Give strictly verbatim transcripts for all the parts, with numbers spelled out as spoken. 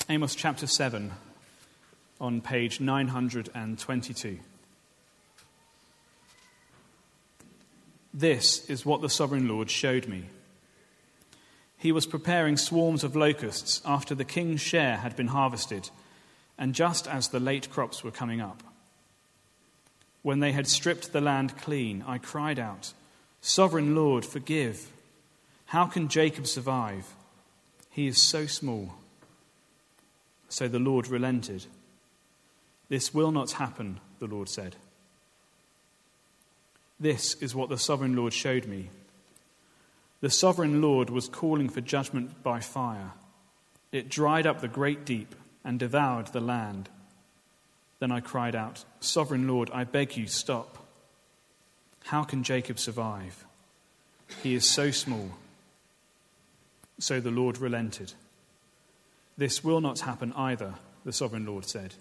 Amos chapter seven on page nine hundred twenty-two. This is what the sovereign Lord showed me. He was preparing swarms of locusts after the king's share had been harvested, and just as the late crops were coming up. When they had stripped the land clean, I cried out, "Sovereign Lord, forgive. How can Jacob survive? He is so small." So the Lord relented. "This will not happen," the Lord said. This is what the sovereign Lord showed me. The sovereign Lord was calling for judgment by fire. It dried up the great deep and devoured the land. Then I cried out, "Sovereign Lord, I beg you, stop. How can Jacob survive? He is so small." So the Lord relented. "This will not happen either," the sovereign Lord said.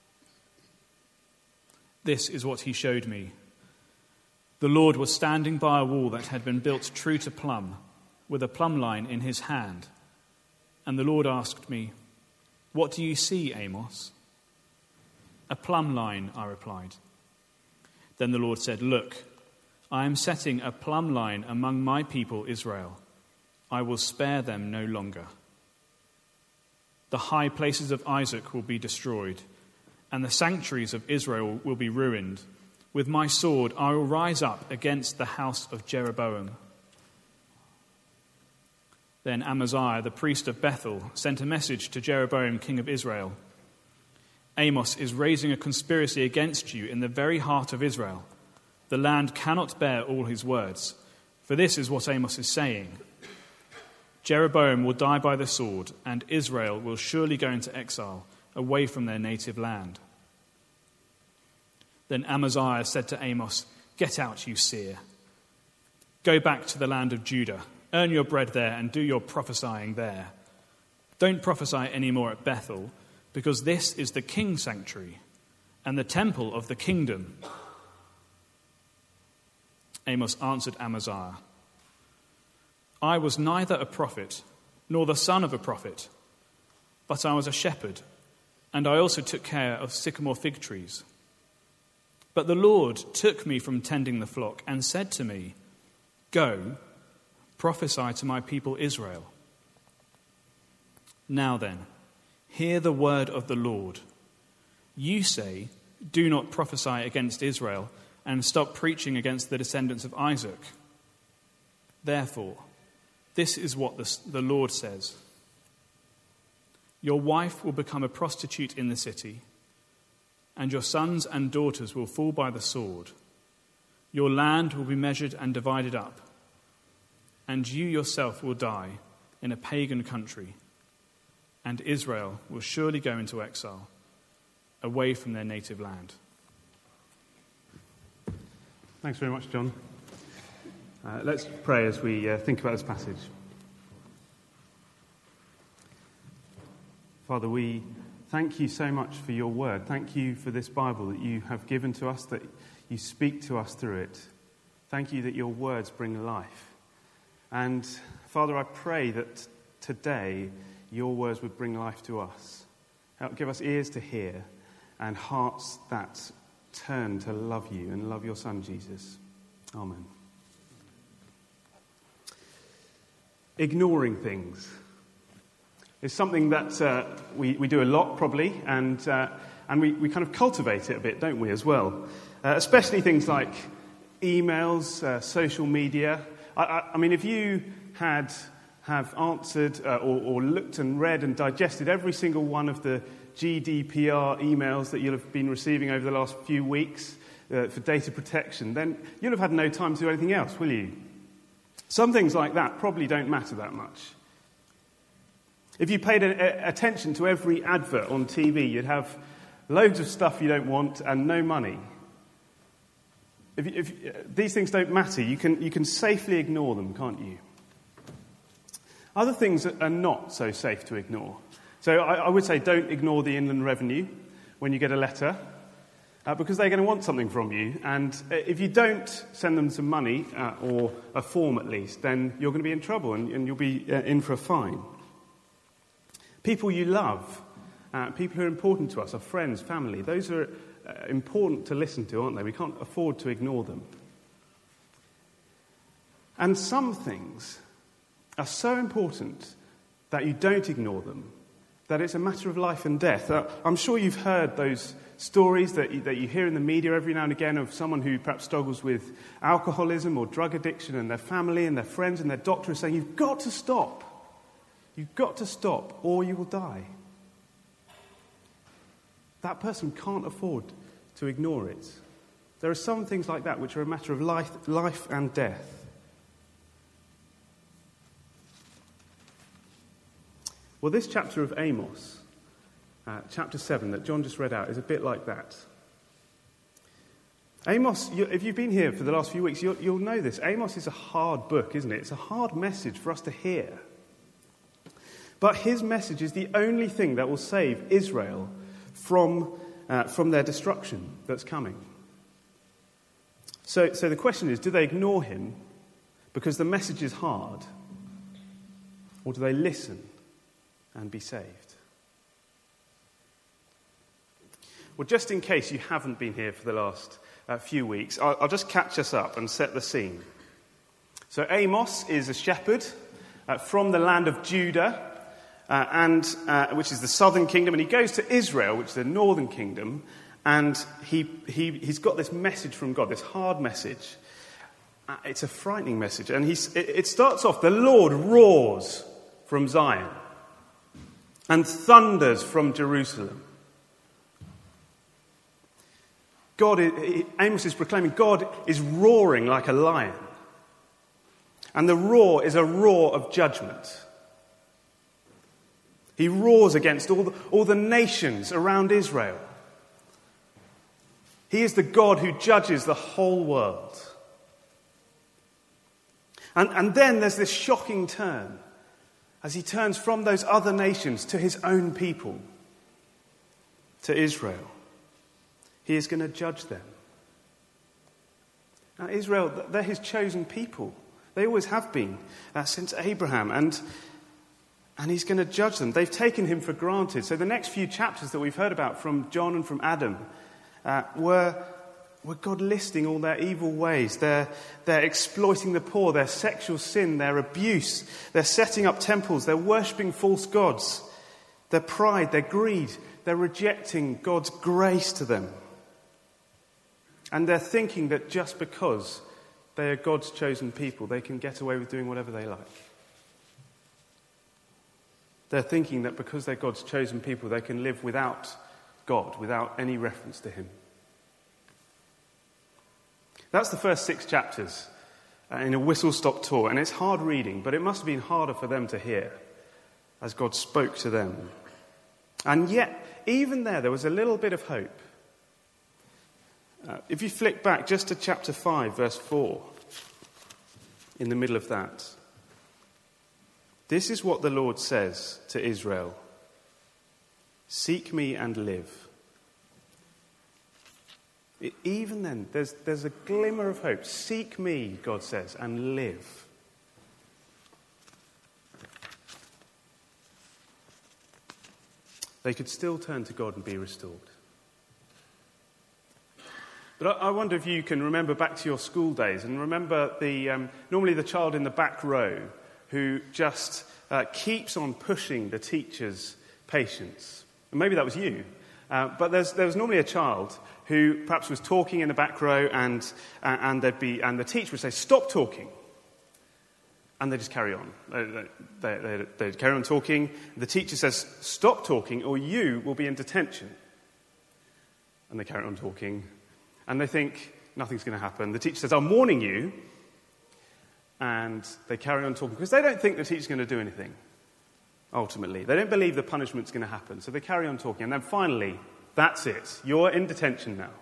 This is what he showed me. The Lord was standing by a wall that had been built true to plumb, with a plumb line in his hand. And the Lord asked me, "What do you see, Amos?" "A plumb line," I replied. Then the Lord said, "Look, I am setting a plumb line among my people Israel. I will spare them no longer. The high places of Isaac will be destroyed, and the sanctuaries of Israel will be ruined. With my sword I will rise up against the house of Jeroboam." Then Amaziah, the priest of Bethel, sent a message to Jeroboam, king of Israel. "Amos is raising a conspiracy against you in the very heart of Israel. The land cannot bear all his words, for this is what Amos is saying. Jeroboam will die by the sword, and Israel will surely go into exile, away from their native land." Then Amaziah said to Amos, "Get out, you seer. Go back to the land of Judah. Earn your bread there and do your prophesying there. Don't prophesy anymore at Bethel, because this is the king's sanctuary and the temple of the kingdom." Amos answered Amaziah, "I was neither a prophet nor the son of a prophet, but I was a shepherd, and I also took care of sycamore fig trees. But the Lord took me from tending the flock and said to me, 'Go, prophesy to my people Israel.' Now then, hear the word of the Lord. You say, 'Do not prophesy against Israel,' and stop preaching against the descendants of Isaac. Therefore, this is what the, the Lord says. Your wife will become a prostitute in the city, and your sons and daughters will fall by the sword. Your land will be measured and divided up, and you yourself will die in a pagan country, and Israel will surely go into exile, away from their native land." Thanks very much, John. Uh, let's pray as we uh, think about this passage. Father, we thank you so much for your word. Thank you for this Bible that you have given to us, that you speak to us through it. Thank you that your words bring life. And Father, I pray that today your words would bring life to us. Help give us ears to hear and hearts that turn to love you and love your Son, Jesus. Amen. Ignoring things is something that uh, we, we do a lot, probably, and uh, and we, we kind of cultivate it a bit, don't we, as well? Uh, especially things like emails, uh, social media. I, I, I mean, if you had have answered uh, or, or looked and read and digested every single one of the G D P R emails that you'll have been receiving over the last few weeks uh, for data protection, then you'll have had no time to do anything else, will you? Some things like that probably don't matter that much. If you paid a, a, attention to every advert on T V, you'd have loads of stuff you don't want and no money. If, if uh, these things don't matter, you can you can safely ignore them, can't you? Other things are not so safe to ignore. So I, I would say don't ignore the Inland Revenue when you get a letter, uh, because they're going to want something from you. And if you don't send them some money, uh, or a form at least, then you're going to be in trouble and, and you'll be uh, in for a fine. People you love uh, people who are important to us, our friends, family. Those are uh, important to listen to, aren't they? We can't afford to ignore them. And some things are so important that you don't ignore them, that it's a matter of life and death. Uh, I'm sure you've heard those stories that you, that you hear in the media every now and again of someone who perhaps struggles with alcoholism or drug addiction, and their family and their friends and their doctor is saying, you've got to stop. You've got to stop or you will die. That person can't afford to ignore it. There are some things like that which are a matter of life, life and death. Well, this chapter of Amos, uh, chapter seven, that John just read out, is a bit like that. Amos, you, if you've been here for the last few weeks, you'll, you'll know this. Amos is a hard book, isn't it? It's a hard message for us to hear. But his message is the only thing that will save Israel from, uh, from their destruction that's coming. So, so the question is, do they ignore him because the message is hard? Or do they listen and be saved? Well, just in case you haven't been here for the last uh, few weeks, I'll, I'll just catch us up and set the scene. So Amos is a shepherd uh, from the land of Judah, uh, and uh, which is the southern kingdom, and he goes to Israel, which is the northern kingdom, and he, he, he's got this message from God, this hard message. Uh, it's a frightening message, and he's, it, it starts off, the Lord roars from Zion and thunders from Jerusalem. God, Amos is proclaiming, God is roaring like a lion. And the roar is a roar of judgment. He roars against all the, all the nations around Israel. He is the God who judges the whole world. And, and then there's this shocking turn as he turns from those other nations to his own people, to Israel. He is going to judge them. Now, Israel, they're his chosen people. They always have been, uh, since Abraham. And, and he's going to judge them. They've taken him for granted. So the next few chapters that we've heard about from John and from Adam uh, were, were God listing all their evil ways. They're, they're exploiting the poor, their sexual sin, their abuse. They're setting up temples. They're worshipping false gods. Their pride, their greed. They're rejecting God's grace to them. And they're thinking that just because they are God's chosen people, they can get away with doing whatever they like. They're thinking that because they're God's chosen people, they can live without God, without any reference to him. That's the first six chapters uh, in a whistle-stop tour, and it's hard reading, but it must have been harder for them to hear as God spoke to them. And yet, even there, there was a little bit of hope. Uh, if you flick back just to chapter five, verse four, in the middle of that, this is what the Lord says to Israel. Seek me and live. It, even then, there's, there's a glimmer of hope. Seek me, God says, and live. They could still turn to God and be restored. But I wonder if you can remember back to your school days and remember the um, normally the child in the back row who just uh, keeps on pushing the teacher's patience. And maybe that was you. Uh, but there's, there was normally a child who perhaps was talking in the back row and, uh, and, there'd be, and the teacher would say, stop talking. And they just carry on. They, they, they, they'd carry on talking. The teacher says, stop talking or you will be in detention. And they carry on talking. And they think nothing's going to happen. The teacher says, I'm warning you. And they carry on talking because they don't think the teacher's going to do anything, ultimately. They don't believe the punishment's going to happen. So they carry on talking. And then finally, that's it. You're in detention now.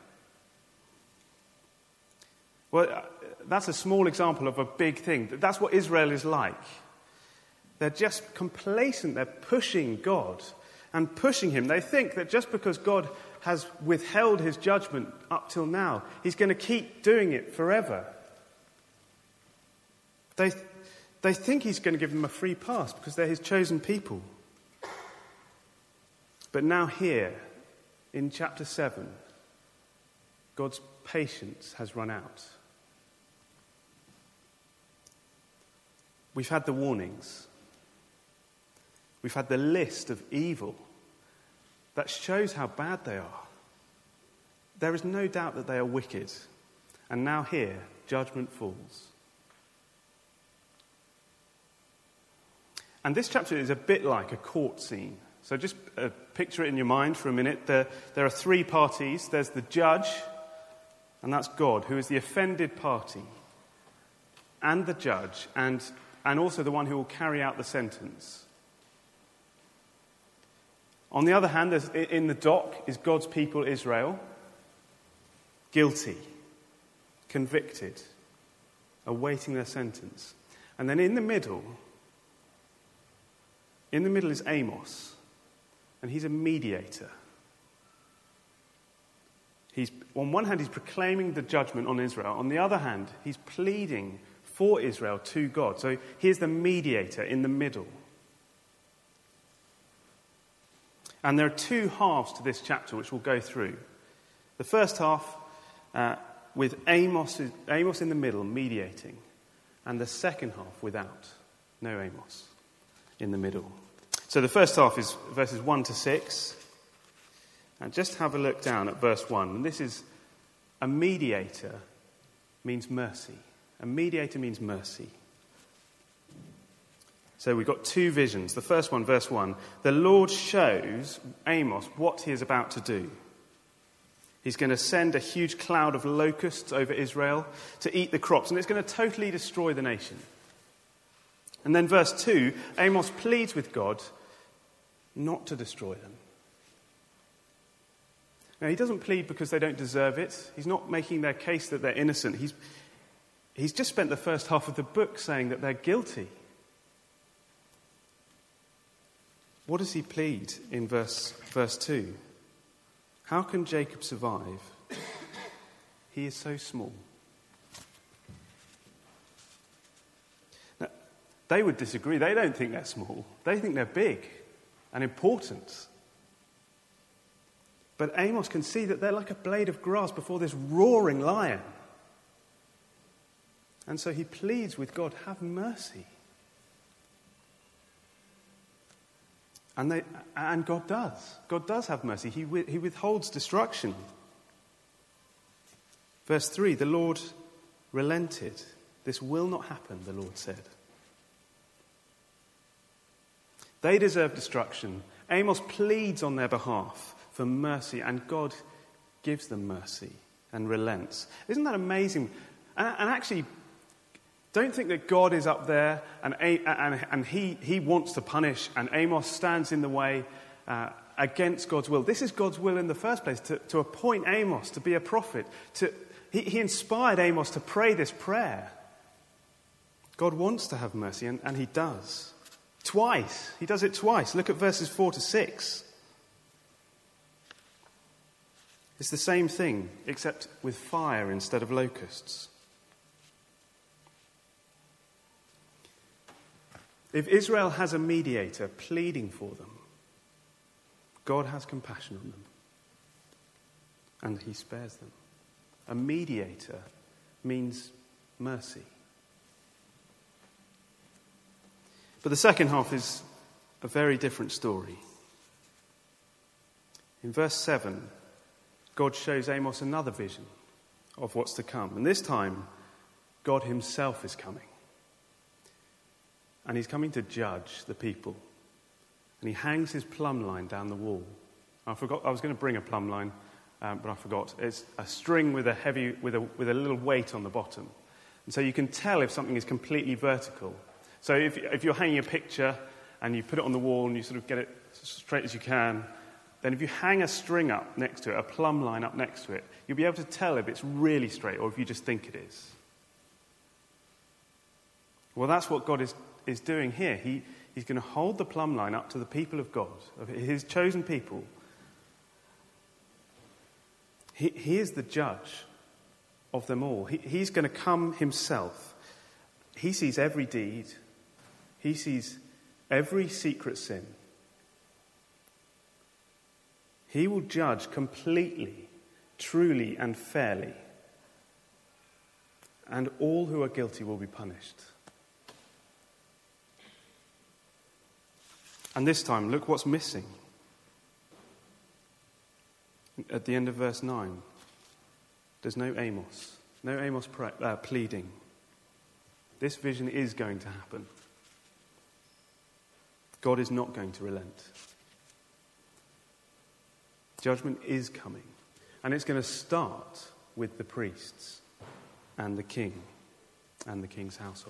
Well, that's a small example of a big thing. That's what Israel is like. They're just complacent. They're pushing God and pushing him. They think that just because God has withheld his judgment up till now, he's going to keep doing it forever. They, they think he's going to give them a free pass because they're his chosen people. But now here, in chapter seven, God's patience has run out. We've had the warnings. We've had the list of evil that shows how bad they are. There is no doubt that they are wicked. And now here, judgment falls. And this chapter is a bit like a court scene. So just uh, picture it in your mind for a minute. There, there are three parties. There's the judge, and that's God, who is the offended party, and the judge, and, and also the one who will carry out the sentence. On the other hand, there's, in the dock is God's people, Israel, guilty, convicted, awaiting their sentence. And then in the middle, in the middle is Amos, and he's a mediator. He's, on one hand, he's proclaiming the judgment on Israel. On the other hand, he's pleading for Israel to God. So here's the mediator in the middle. And there are two halves to this chapter which we'll go through. The first half uh, with Amos, Amos in the middle, mediating. And the second half without. No Amos in the middle. So the first half is verses one to six. And just have a look down at verse one. And this is, a mediator means mercy. A mediator means mercy. So we've got two visions. The first one, verse one. The Lord shows Amos what he is about to do. He's going to send a huge cloud of locusts over Israel to eat the crops. And it's going to totally destroy the nation. And then verse two, Amos pleads with God not to destroy them. Now, he doesn't plead because they don't deserve it. He's not making their case that they're innocent. He's, he's just spent the first half of the book saying that they're guilty. What does he plead in verse, verse two? How can Jacob survive? He is so small. Now, they would disagree. They don't think they're small. They think they're big and important. But Amos can see that they're like a blade of grass before this roaring lion. And so he pleads with God, have mercy. And, they, and God does. God does have mercy. He, he withholds destruction. Verse three, the Lord relented. This will not happen, the Lord said. They deserve destruction. Amos pleads on their behalf for mercy, and God gives them mercy and relents. Isn't that amazing? And, and actually, don't think that God is up there and, and, and he, he wants to punish, and Amos stands in the way uh, against God's will. This is God's will in the first place, to, to appoint Amos to be a prophet. To, he, he inspired Amos to pray this prayer. God wants to have mercy, and, and he does. Twice. He does it twice. Look at verses four to six. It's the same thing, except with fire instead of locusts. If Israel has a mediator pleading for them, God has compassion on them. And he spares them. A mediator means mercy. But the second half is a very different story. In verse seven, God shows Amos another vision of what's to come. And this time, God himself is coming. And he's coming to judge the people. And he hangs his plumb line down the wall. I forgot, I was going to bring a plumb line, um, but I forgot. It's a string with a heavy, with a, with a little weight on the bottom. And so you can tell if something is completely vertical. So if, if you're hanging a picture and you put it on the wall and you sort of get it as straight as you can, then if you hang a string up next to it, a plumb line up next to it, you'll be able to tell if it's really straight or if you just think it is. Well, that's what God is, is doing here. He, he's going to hold the plumb line up to the people of God, of his chosen people. He, he is the judge of them all. He, he's going to come himself. He sees every deed. He sees every secret sin. He will judge completely, truly and fairly. And all who are guilty will be punished. And this time, look what's missing. At the end of verse nine, there's no Amos. No Amos pre- uh, pleading. This vision is going to happen. God is not going to relent. Judgment is coming. And it's going to start with the priests and the king and the king's household.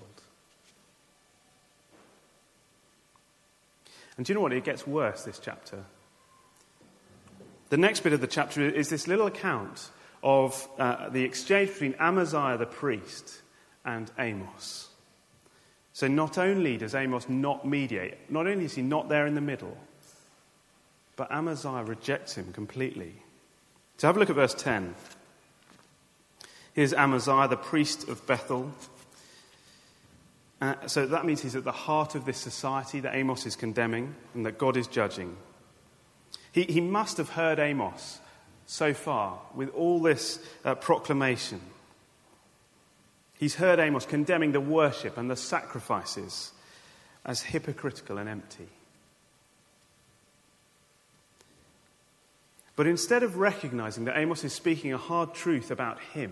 And do you know what? It gets worse, this chapter. The next bit of the chapter is this little account of uh, the exchange between Amaziah the priest and Amos. So not only does Amos not mediate, not only is he not there in the middle, but Amaziah rejects him completely. So have a look at verse ten. Here's Amaziah, the priest of Bethel. Uh, so that means he's at the heart of this society that Amos is condemning and that God is judging. He, he must have heard Amos so far with all this uh, proclamation. He's heard Amos condemning the worship and the sacrifices as hypocritical and empty. But instead of recognizing that Amos is speaking a hard truth about him,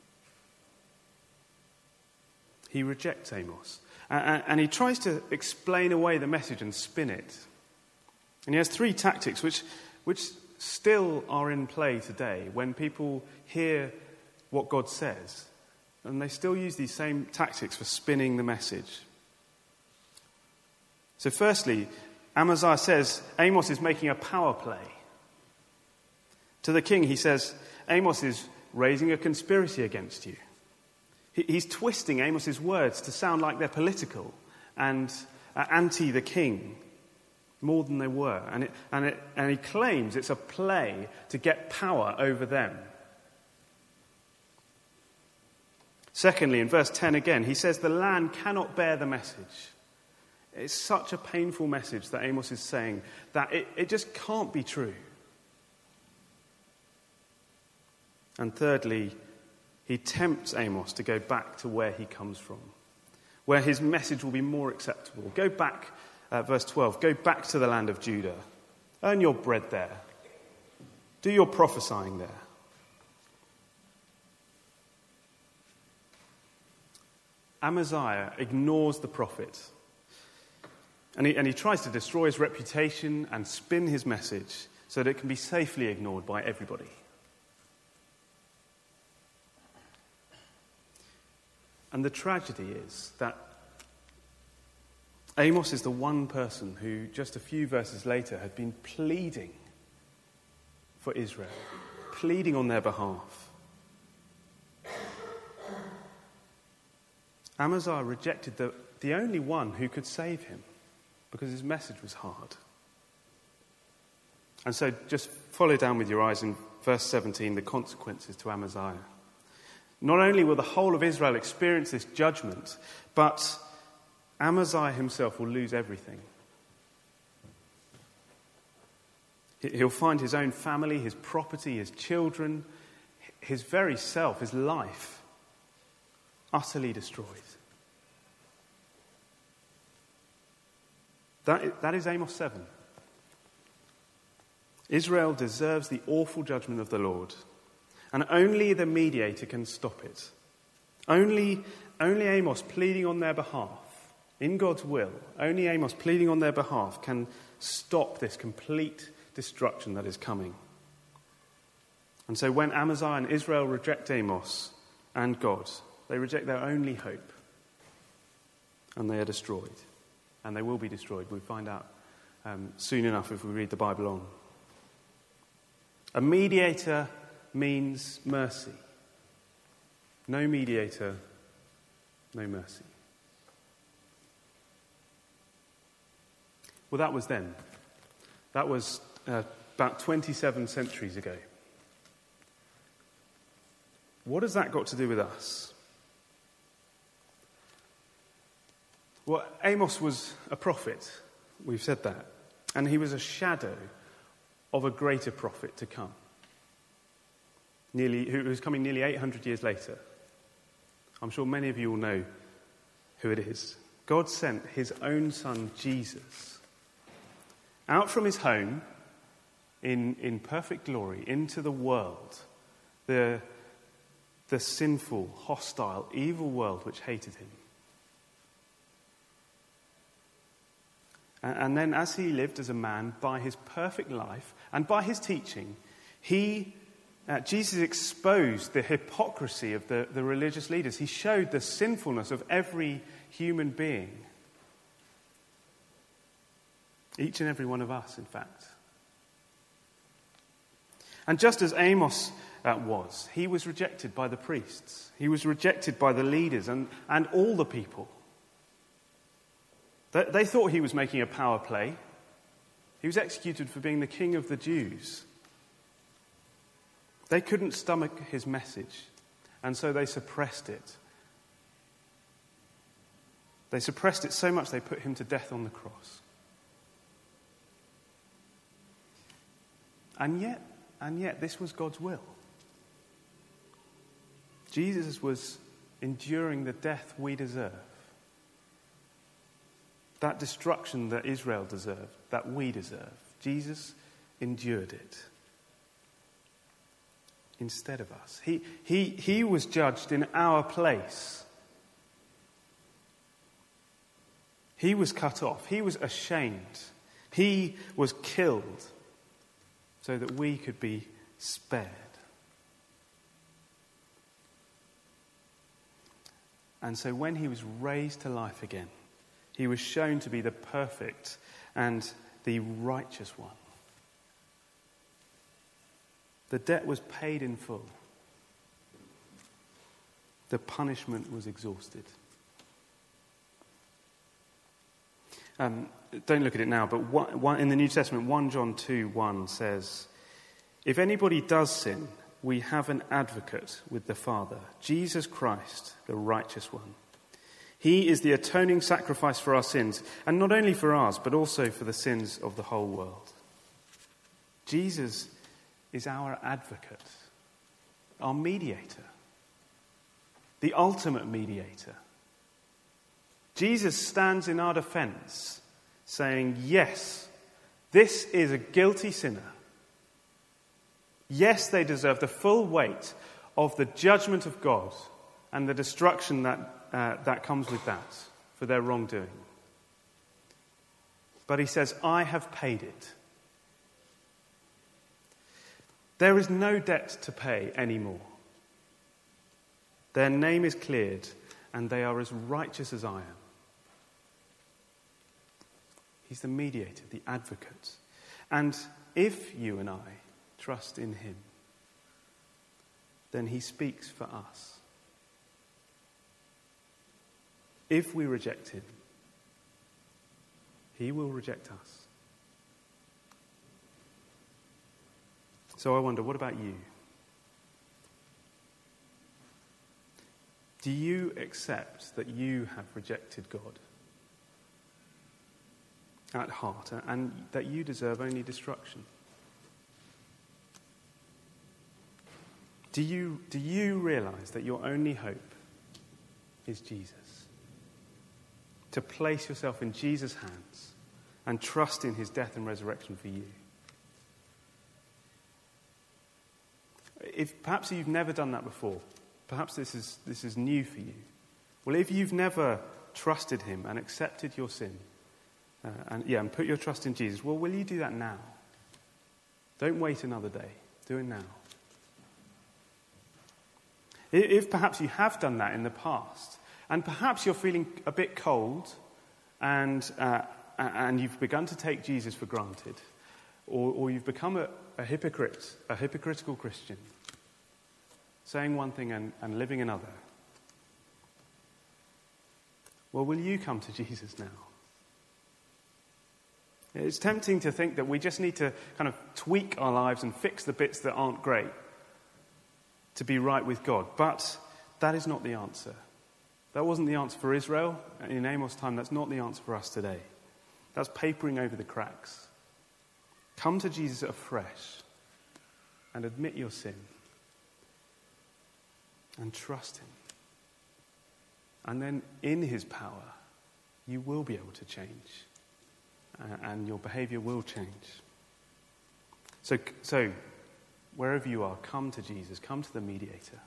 he rejects Amos. And, and he tries to explain away the message and spin it. And he has three tactics which, which still are in play today when people hear what God says. And they still use these same tactics for spinning the message. So firstly, Amaziah says Amos is making a power play. To the king, he says, Amos is raising a conspiracy against you. He, he's twisting Amos's words to sound like they're political and uh, anti the king more than they were. And, it, and, it, and he claims it's a play to get power over them. Secondly, in verse ten again, he says the land cannot bear the message. It's such a painful message that Amos is saying that it, it just can't be true. And thirdly, he tempts Amos to go back to where he comes from, where his message will be more acceptable. Go back, uh, verse twelve, go back to the land of Judah. Earn your bread there. Do your prophesying there. Amaziah ignores the prophet. And he, and he tries to destroy his reputation and spin his message so that it can be safely ignored by everybody. And the tragedy is that Amos is the one person who, just a few verses later, had been pleading for Israel, pleading on their behalf. Amaziah rejected the, the only one who could save him because his message was hard. And so just follow down with your eyes in verse seventeen, the consequences to Amaziah. Not only will the whole of Israel experience this judgment, but Amaziah himself will lose everything. He'll find his own family, his property, his children, his very self, his life, utterly destroyed. That, that is Amos seven. Israel deserves the awful judgment of the Lord. And only the mediator can stop it. Only, only Amos pleading on their behalf, in God's will, only Amos pleading on their behalf can stop this complete destruction that is coming. And so when Amaziah and Israel reject Amos and God, they reject their only hope. And they are destroyed. And they will be destroyed. We'll find out um, soon enough if we read the Bible on. A mediator means mercy. No mediator, no mercy. Well, that was then. That was uh, about twenty-seven centuries ago. What has that got to do with us? Well, Amos was a prophet. We've said that. And he was a shadow of a greater prophet to come, nearly, who was coming nearly eight hundred years later. I'm sure many of you will know who it is. God sent his own son, Jesus, out from his home in, in perfect glory into the world, the, the sinful, hostile, evil world which hated him. And, and then as he lived as a man, by his perfect life and by his teaching, he Uh, Jesus exposed the hypocrisy of the, the religious leaders. He showed the sinfulness of every human being. Each and every one of us, in fact. And just as Amos uh, was, he was rejected by the priests. He was rejected by the leaders and, and all the people. They, they thought he was making a power play. He was executed for being the king of the Jews. They couldn't stomach his message, and so they suppressed it. They suppressed it so much they put him to death on the cross. And yet, and yet, this was God's will. Jesus was enduring the death we deserve. That destruction that Israel deserved, that we deserve. Jesus endured it instead of us. He, he, he was judged in our place. He was cut off. He was ashamed. He was killed so that we could be spared. And so when he was raised to life again, he was shown to be the perfect and the righteous one. The debt was paid in full. The punishment was exhausted. Um, don't look at it now, but one, one, in the New Testament, First John two one says, "If anybody does sin, we have an advocate with the Father, Jesus Christ, the righteous one. He is the atoning sacrifice for our sins, and not only for ours, but also for the sins of the whole world." Jesus is our advocate, our mediator, the ultimate mediator. Jesus stands in our defense, saying, yes, this is a guilty sinner. Yes, they deserve the full weight of the judgment of God and the destruction that, uh, that comes with that for their wrongdoing. But he says, I have paid it. There is no debt to pay anymore. Their name is cleared, and they are as righteous as I am. He's the mediator, the advocate. And if you and I trust in him, then he speaks for us. If we reject him, he will reject us. So I wonder, what about you? Do you accept that you have rejected God at heart and that you deserve only destruction? Do you, do you realize that your only hope is Jesus? To place yourself in Jesus' hands and trust in his death and resurrection for you. If perhaps you've never done that before, perhaps this is this is new for you. Well, if you've never trusted him and accepted your sin, uh, and yeah, and put your trust in Jesus, well, will you do that now? Don't wait another day. Do it now. If perhaps you have done that in the past, and perhaps you're feeling a bit cold, and uh, and you've begun to take Jesus for granted, or, or you've become a, a hypocrite, a hypocritical Christian, saying one thing and, and living another. Well, will you come to Jesus now? It's tempting to think that we just need to kind of tweak our lives and fix the bits that aren't great to be right with God. But that is not the answer. That wasn't the answer for Israel in Amos' time. That's not the answer for us today. That's papering over the cracks. Come to Jesus afresh and admit your sin and trust him. And then in his power, you will be able to change, uh, and your behavior will change. So, so wherever you are, come to Jesus, come to the mediator.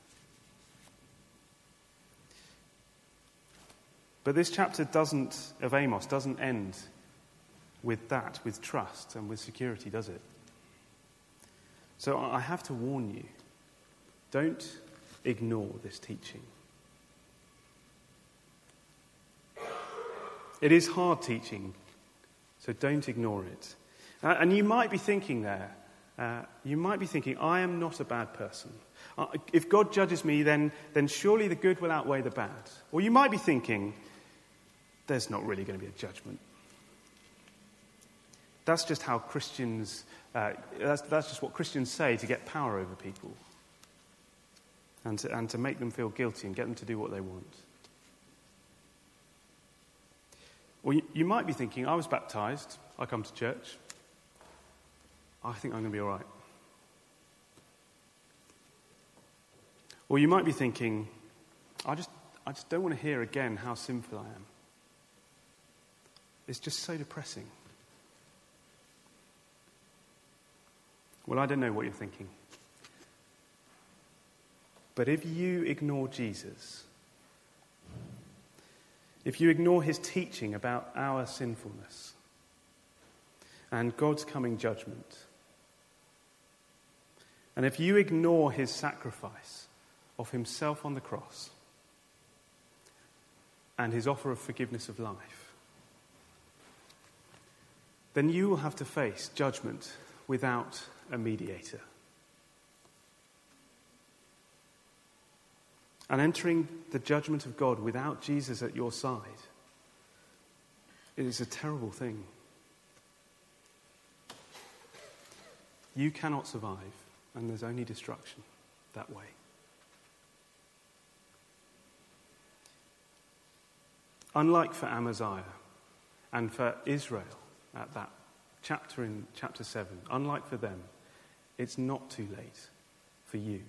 But this chapter doesn't, of Amos doesn't end with that, with trust and with security, does it? So I have to warn you, don't ignore this teaching. It is hard teaching, so don't ignore it. Uh, and you might be thinking there, uh, you might be thinking, I am not a bad person. Uh, if God judges me, then, then surely the good will outweigh the bad. Or you might be thinking, there's not really going to be a judgment. That's just how Christians, uh, that's, that's just what Christians say to get power over people. And to, and to make them feel guilty and get them to do what they want. Or you, you might be thinking, I was baptised, I come to church, I think I'm going to be all right. Or you might be thinking, I just, I just don't want to hear again how sinful I am. It's just so depressing. Well, I don't know what you're thinking. But if you ignore Jesus, if you ignore his teaching about our sinfulness and God's coming judgment, and if you ignore his sacrifice of himself on the cross and his offer of forgiveness of life, then you will have to face judgment without a mediator. And entering the judgment of God without Jesus at your side, it is a terrible thing. You cannot survive, and there's only destruction that way. Unlike for Amaziah and for Israel at that chapter in chapter seven, unlike for them, it's not too late for you.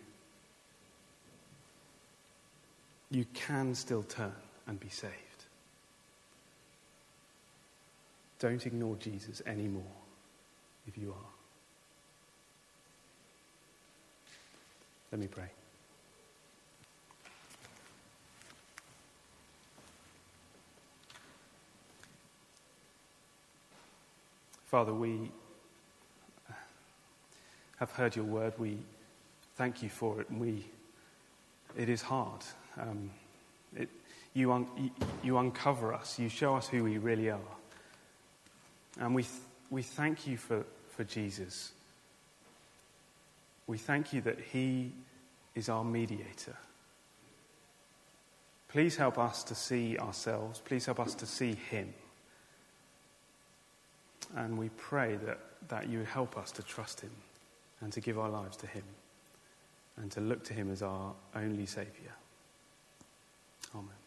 You can still turn and be saved. Don't ignore Jesus anymore if you are. Let me pray. Father, we have heard your word. We thank you for it, and we it is hard. Um, it, you, un, you, you uncover us. You show us who we really are. And we th- we thank you for, for Jesus. We thank you that he is our mediator. Please help us to see ourselves. Please help us to see him. And we pray that, that you help us to trust him and to give our lives to him and to look to him as our only Saviour. Amen.